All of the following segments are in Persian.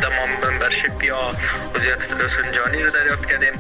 تمام ممبرشیپ یا عضویت فدراسیون جهانی رو دریافت کردیم.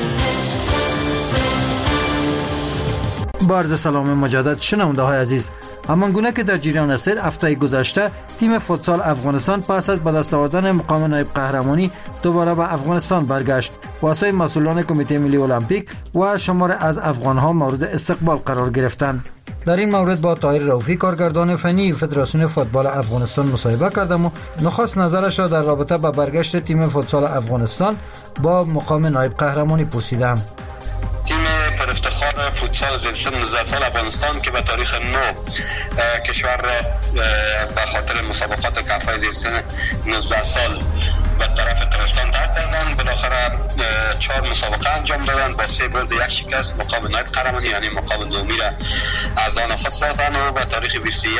با عرض سلام مجدد شنونده های عزیز، همان گونه که در جریان هستید، هفته گذشته تیم فوتسال افغانستان پس از به دست آوردن مقام نایب قهرمانی دوباره به افغانستان برگشت. واسه مسئولان کمیته ملی المپیک و شمار از افغانها مورد استقبال قرار گرفتند. در این مورد با طاهر رؤوفی کارگردان فنی فدراسیون فوتبال افغانستان مصاحبه کردم و نخست نظرش را در رابطه با برگشت تیم فوتسال افغانستان با مقام نایب قهرمانی پرسیدم. تیم پر افتخار فوتسال زلسن 19 سال افغانستان که به تاریخ 9 کشور را به خاطر مسابقات کفای زلسن 19 سال به طرف قرقیزستان ترک کردند. بالاخره 4 مسابقه انجام دادند، با 3 برد 1 شکست مقام نایب قهرمانی یعنی مقام دومی را از آن خود ساختند و به تاریخ 21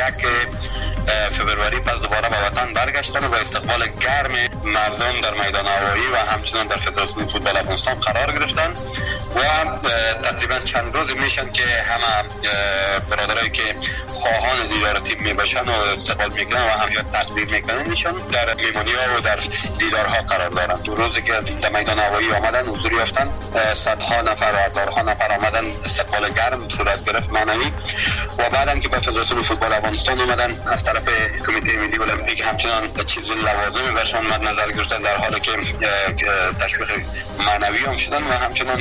فوریه پس دوباره به وطن برگشتند و با استقبال گرم مردم در میدان هوایی و همچنین در فدراسیون فوتبال افغانستان قرار گرفتند و تقریبا چند روز میشن که همه برادرایی که خواهان دیدار تیم میباشن و استقبال میکنن و هم تقدیر میکنن میشن در میمانی ها و در دیدارها قرار دارن. دو روزی که در میدان هوایی آمدن حضور یافتن، صدها نفر و هزارها نفر آمدن، استقبال گرم صورت گرفت معنوی و بعدم که به فدراسیون فوتبال افغانستان اومدن از طرف کمیته ملی المپیک همچنان چیز لوازمی برشان مد نظر گرفتن در حالی که تشویق معنوی هم شدن و همچنان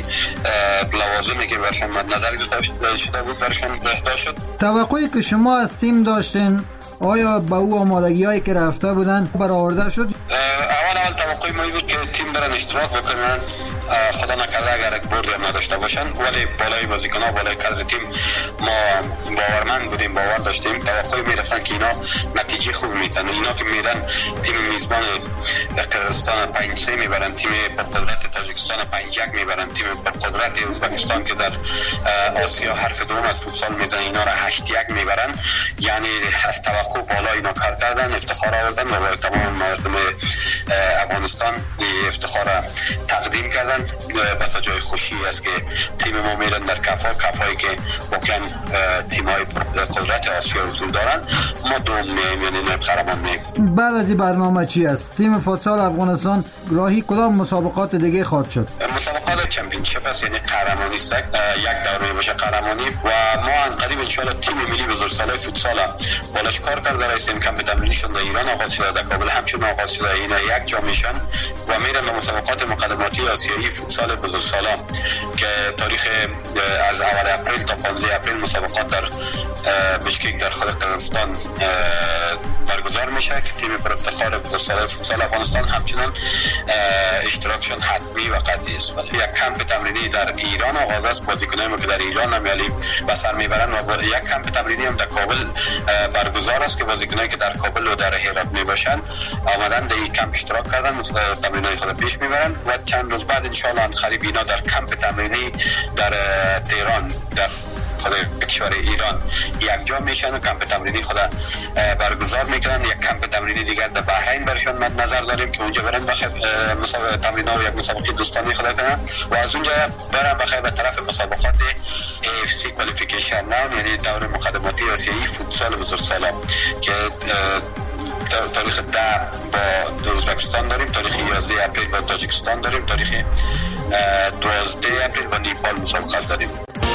لوازمی که برشان مد نظر گرفته شده بود برشان اهدا شد. توقعی که شما از تیم داشتین آیا با او آمادگی هایی که رفته بودن برآورده شد؟ اول توقع ما بود که تیم برن اشتراک بکنن، خدا نکرده اگر یک بردی هم نداشته باشن، ولی بالای بازیکن‌ها بالای کادر تیم ما باورمند بودیم، باور داشتیم. توقع میرفتن که اینا نتیجه خوب میتن، اینا که میرن تیم میزبان قرقیزستان 5-3 میبرن، تیم پرقدرت تاجیکستان 5-1 میبرن، تیم پرقدرت ازبکستان که در آسیا حرف دوم از فوتسال میزنه اینا را 8-1 میبرن. یعنی از توقع بالا اینا کار کردن، افتخار آوردن و با تمام مردم افغانستان افتخار تقدیم کردن. بس جای خوشی است که تیم ما میرن در کفایی که واقعا تیم‌های قدرت آسیا حضور دارن. ما دوم میایم یعنی نایب قهرمان میایم. بعد از این برنامه چی است؟ تیم فوتسال افغانستان راهی کدام مسابقات دیگه خواهد شد؟ مسابقات چمپیونشیپ است، یعنی قهرمانی است، یک دوره باشه قهرمانی و ما ان قریب ان شاء الله تیم ملی بزرگسالای فوتسال بالاش کار کرده رئیس کمپ تمرینیشون در ایران آغاز شده، در کابل همچنین آغاز شده. اینا یک جا میشن و میرن به مسابقات مقدماتی آسیایی فوتسال بزرگسالان که تاریخ از اول اپریل تا 15 اپریل مسابقات در بشکک در خود قرقیزستان برگزار میشه که تیم پر افتخار بزرگسالای فوتسال افغانستان همچنان اشتراکشون حتمی و قطعی است. یک کمپ تمرینی در ایران آغاز است، بازیکنای ما که در ایران هم یعنی به سر میبرن و یک کمپ تمرینی هم در کابل برگزار است که بازیکنایی که در کابل و در هرات میباشن آمدن در این کمپ اشتراک کردن، تمرینای خود پیش میبرن و چند روز بعد ان شاء الله قریب اینا در کمپ تمرینی در تهران در خود کشور ایران یک جا میشن و کمپ تمرینی خود برگزار میکنن. یک کمپ تمرینی دیگر در بحرین برشان مد نظر داریم که اونجا برن بخیر مسابقه تمرین ها و یک مسابقه دوستانه خود کنن و از اونجا برن بخیر به طرف مسابقات AFC کوالیفیکیشن یعنی دور مقدماتی آسیایی فوتسال بزرگسالان که تاریخ 10 با ازبکستان داریم، تاریخ 11 اپریل با تاجیکستان داریم، تاریخ 12 اپریل با نیپال مسابقات داریم.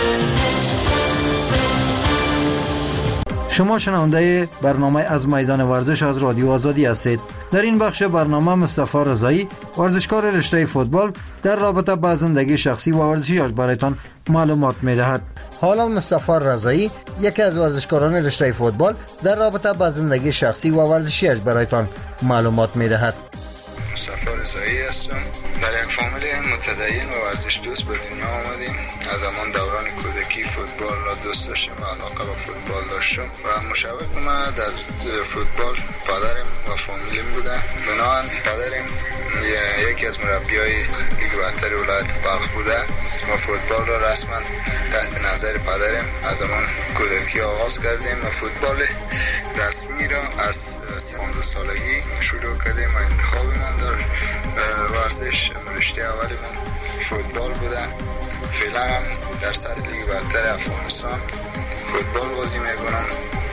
شما شنونده برنامه از میدان ورزش از رادیو آزادی هستید. در این بخش برنامه مصطفی رضایی ورزشکار رشته فوتبال در رابطه با زندگی شخصی و ورزشیش برایتان معلومات می‌دهد. حالا مصطفی رضایی یکی از ورزشکاران رشته فوتبال در رابطه با زندگی شخصی و ورزشیش برایتان معلومات می‌دهد. مصطفی رضایی هستم. در یک فامیل متدین و ورزش دوست به دنیا آمدیم. از همان دوران کودکی فوتبال را دوست داشتم و علاقه به فوتبال داشتم و مشوق ما در فوتبال پدرم و فامیلم بوده. بنابراین پدرم یکی از مربیای لیگ برتر ولایت بلخ بوده و فوتبال را رسما تحت نظر پدرم از همان کودکی آغاز کردیم و فوتبال رسمی را از 13 سالگی شروع کردیم و انتخاب من در ورزش رشته اولیمون فوتبال بوده. فعلا هم در سطح لیگ برتر افغانستان فوتبال بازی میکنم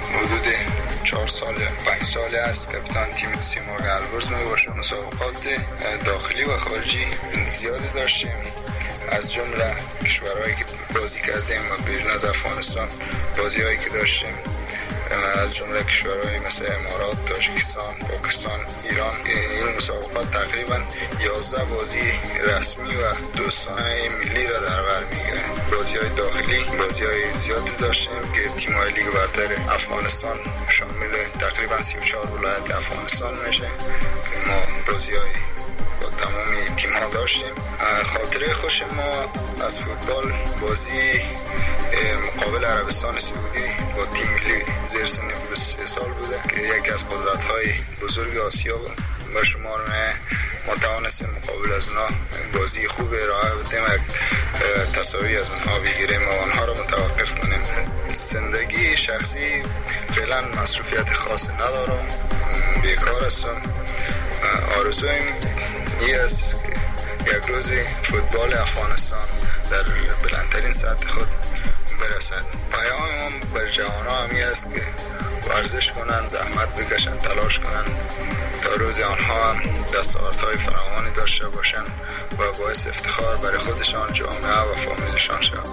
حدود 4 سال 5 ساله است کاپیتان تیم سیمرغ البرز می باشه. مسابقات داخلی و خارجی زیاد داشتیم، از جمله کشورهایی که بازی کردیم و بیرون از افغانستان بازی‌هایی که داشتیم از جمله کشورهای مثل امارات، تاجیکستان، پاکستان، ایران. این مسابقات تقریبا 11 بازی رسمی و دوستانه ملی را در بر میگیره. بازی‌های داخلی بازی‌های زیادی داشتیم که تیم‌های لیگ برتر افغانستان شامل تقریبا 34 ولایت افغانستان میشه. ما بازی‌های با تمامی تیم‌ها داشتیم. خاطره خوش ما از فوتبال بازی مقابل عربستان سعودی با تیم ملی زیر سن 23 سال بوده که یکی از قدرت‌های بزرگ آسیا بود. با شما ما توانستیم مقابل از اونا بازی خوب ارائه بدیم و تساوی از اونها بگیریم و آنها را متوقف کنیم. زندگی شخصی فعلا مصروفیت خاصی ندارم، بیکار هستم. آرزویم این است یک روز فوتبال افغانستان در بلندترین سطح خود برسد. پیام بر جوانان همی است که ورزش کنند، زحمت بکشند، تلاش کنند تا روز آنها هم دستاوردهای فراوانی داشته باشند و باعث افتخار برای خودشان، جامعه و فامیلشان شوند.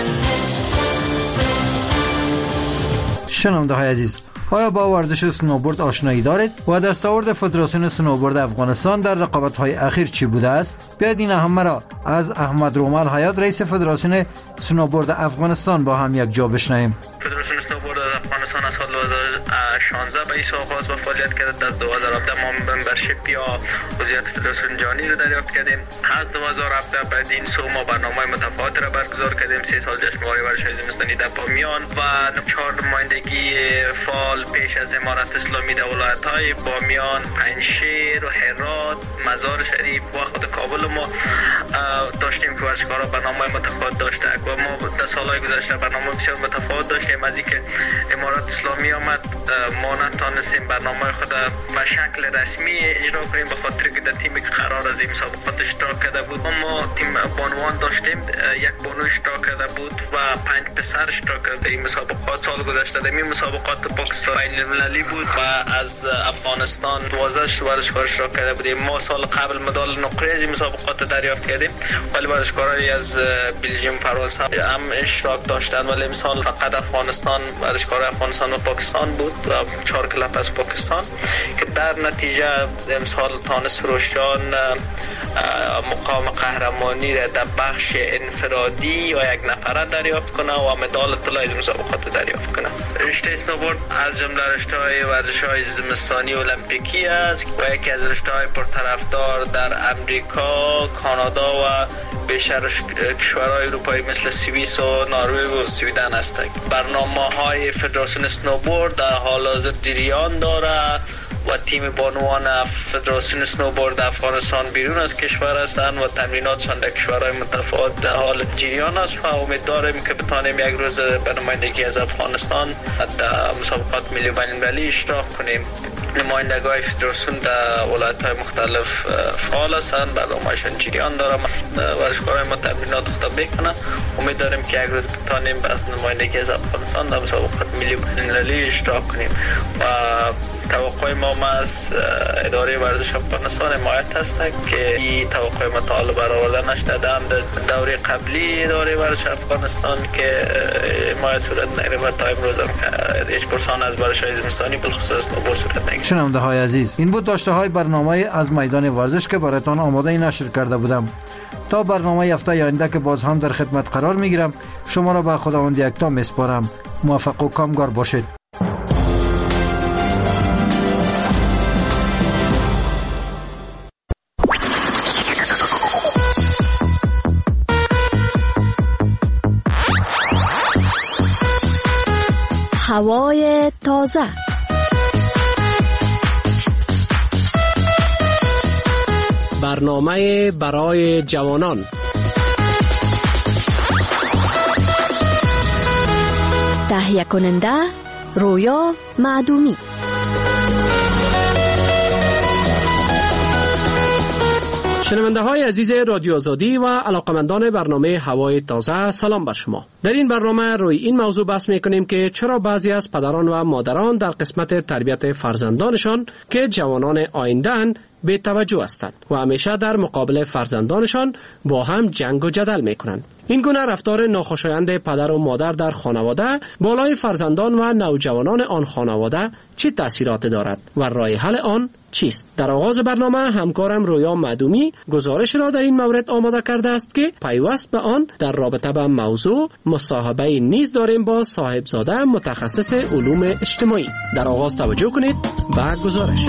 شنونده های عزیز، آیا با ورزش سنوبورد آشنایی دارید و دستاورد فدراسیون سنوبورد افغانستان در رقابت‌های اخیر چی بوده است؟ بیایید این همه را از احمد رومال حیات، رئیس فدراسیون سنوبورد افغانستان با هم یک جا بشنویم. فدراسیون سنوبورد افغانستان از سال 2016 به ایسا آغاز به فعالیت کرد. در 2017 ما ممبرشیپ یا عضویت فدراسیون جهانی را دریافت کردیم. از 2017 بعد این سو ما برنامه متفاوت را برگزار کردیم. 3 سال جشنواره ورزش‌های زمستانی در بامیان و 4 نمایندگی فعال پیش از امارت اسلامی در ولایت‌های بامیان، پنجشیر و هرات، مزار شریف و خود کابل ما داشتیم که ورزشکارا برنامه متفاوت داشتند و ما در سال‌های گذشته برنامه بسیار متفاوت داشتیم. از اینکه امارت اسلامی آمد ما نتونستیم برنامه خود به شکل رسمی اجرا کنیم به خاطر که در تیمی که قرار از این مسابقات اشتراک کرده بود ما تیم بانوان داشتیم. یک بانو اشتراک کرده بود و 5 پسر اشتراک کرده این مسابقات. سال گذشته در این مسابقات پاکستان بین‌المللی بود و از افغانستان 12 ورزشکار اشتراک کرده بودیم. ما سال قبل مدال نقره از این مسابقات دریافت کردیم، ولی ورزشکارای از بلژیم، فرانسه هم اشتراک داشتند، ولی امسال فقط افغانستان، ورزشکارای افغانستان و پاکستان بود و 4 کلاب از پاکستان که در نتیجه امسال تانست روشان مقام قهرمانی را در بخش انفرادی یا یک نفره دریافت کنه و مدال طلای از مسابقات دریافت کنه. رشته اسنوبورد از جمله رشته‌های ورزش‌های زمستانی المپیکی است و یکی از رشته‌های پرطرفدار در امریکا، کانادا و بیشتر کشورهای اروپایی مثل سوئیس و نروژ و سویدن است. برنامه‌های فدراسیون اسنوبورد در حال حاضر جریان دارد و تیم بانوان فدراسیون اسنوبورد افغانستان بیرون از کشور هستند و تمریناتشان در کشورهای متفاوت در حال جریان است و امیدواریم که بتوانیم یک روز به نمایندگی از افغانستان در مسابقات ملی و بین‌المللی اشتراک کنیم. نمایندگان فدراسیون در ولایت‌های مختلف فعال هستند، برنامه‌شان جریان داره. ورزشکارای ما تمرینات خود میکنن. امید داریم که یک روز بتوانیم از نمایندگی از افغانستان در مسابقات ملی و بین‌المللی اشتراک کنیم و توقع ما از اداره ورزش افغانستان حمایت هست که این توقع ما تا حالا برآورده نشده. هم در دوره قبلی اداره ورزش افغانستان که حمایت صورت نگرفت و تا امروز هم هیچ پرسان از ورزش‌های زمستانی بالخصوص اسنوبورد صورت نگرفت. شنونده های عزیز، این بود داشته های برنامه از میدان ورزش که براتان آماده نشر کرده بودم. تا برنامه هفته آینده که باز هم در خدمت قرار میگیرم، شما را به خداوند یکتا میسپارم. موفق و کامگار باشید. هوای تازه، برنامه برای جوانان، تهیه کننده رویا معدومی. شنونده های عزیز رادیو آزادی و علاقمندان برنامه هوای تازه، سلام بر شما. در این برنامه روی این موضوع بحث میکنیم که چرا بعضی از پدران و مادران در قسمت تربیت فرزندانشان که جوانان آینده‌اند بی توجه هستند و همیشه در مقابل فرزندانشان با هم جنگ و جدل میکنند. این گونه رفتار ناخوشایند پدر و مادر در خانواده بالای فرزندان و نوجوانان آن خانواده چه تأثیراتی دارد و راه حل آن چیست؟ در آغاز برنامه همکارم رویا معدومی گزارش را در این مورد آماده کرده است که پیوست به آن در رابطه با موضوع مصاحبه نیز داریم با صاحبزاده متخصص علوم اجتماعی. در آغاز توجه کنید به گزارش.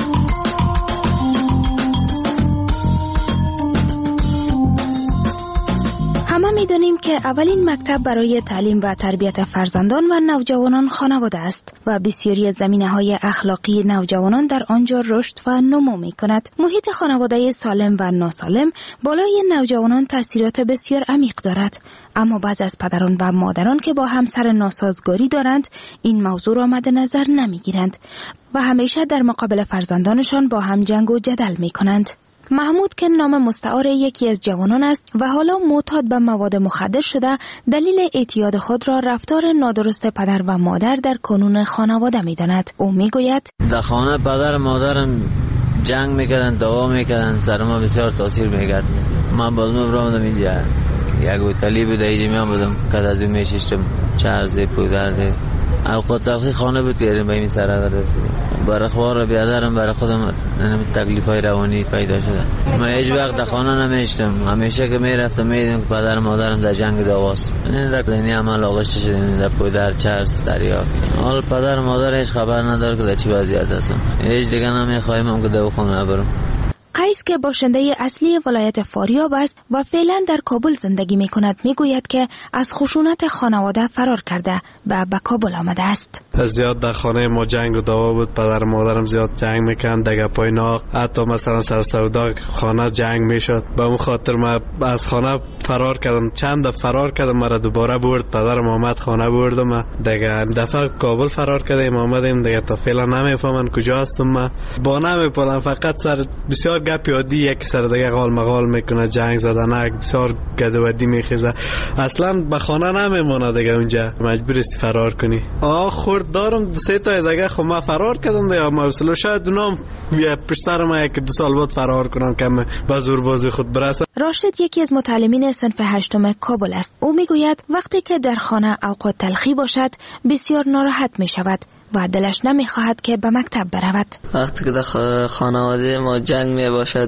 همه می‌دانیم که اولین مکتب برای تعلیم و تربیت فرزندان و نوجوانان خانواده است و بسیاری از زمینه‌های اخلاقی نوجوانان در آنجا رشد و نمو می‌کند. محیط خانواده سالم و ناسالم بالای نوجوانان تأثیرات بسیار عمیق دارد، اما بعضی از پدران و مادران که با همسر ناسازگاری دارند این موضوع را مد نظر نمی‌گیرند و همیشه در مقابل فرزندانشان با هم جنگ و جدل می‌کنند. محمود که نام مستعار یکی از جوانان است و حالا معتاد به مواد مخدر شده، دلیل اعتیاد خود را رفتار نادرست پدر و مادر در کنون خانواده می‌داند. او میگوید در خانه پدر و مادرم جنگ میکردن، دعوا میکردن، سر ما بسیار تاثیر میکرد. من باز برام اینجا یک اوتلی بود، اینجا میام بودم که از اون میشیشتم چرزه پودر اوقات تلخی خانه بود که به این سر رسیدم. برای خوار بیادرم برای خودم تکلیفای روانی پیدا شده. من هیچ وقت در خانه نمیشتم، همیشه که میرفتم میدیدم که پدر و مادرم در جنگ دعواست. این رکنی عمل آغشته شدیم در پودر چرس دریا. حال پدر و مادر هیچ خبر نداره که در چی وضعیت هستم. هیچ دیگه نمیخوایم که دواخانه برم. قیس که باشنده اصلی ولایت فاریاب است و فعلا در کابل زندگی می کند میگوید که از خشونت خانواده فرار کرده و به کابل آمده است. زیاد در خانه ما جنگ و دعوا بود، پدر مادرم زیاد جنگ میکردن، دیگه پای ناق، حتی مثلا سر سودا خانه جنگ میشد. به اون خاطر من از خانه فرار کردم، چند دفعه فرار کردم، مرا دوباره برد پدرم آمد خانه بردم. دیگه دفعه کابل فرار کردیم آمدیم، دیگه تا فعلا نمیفهمن کجا هستم. من با نمیپرم، فقط سر بسیار گپ یادی یک سر دیگه قال مقال میکنه، جنگ زدن بسیار گدودی میخیزه، اصلا به خانه نمیمونه دیگه، اونجا مجبوری فرار کنی. خورد دارم سه تا دیگه، خب من فرار کردم دیگه، موصله شاید اونام پشتر ما یک دو سال بعد فرار کنم که به زور بازی خود برسم. راشد یکی از متعلمین صنف هشتم کابل است. او میگوید وقتی که در خانه اوقات تلخی باشد بسیار ناراحت میشود و دلش نمیخواهد که به مکتب برود. وقتی که در خانواده ما جنگ می باشد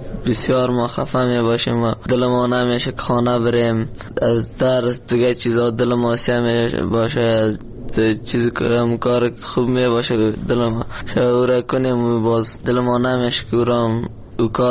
بسیار ما خفه می باشیم و دل ما نمیشه که خانه بریم، از درس دیگه چیزا دل ما سیاه می باشه، چیزی که کار خوب می باشه دل ما شعور کنیم و باز دل ما نمیشه که او کار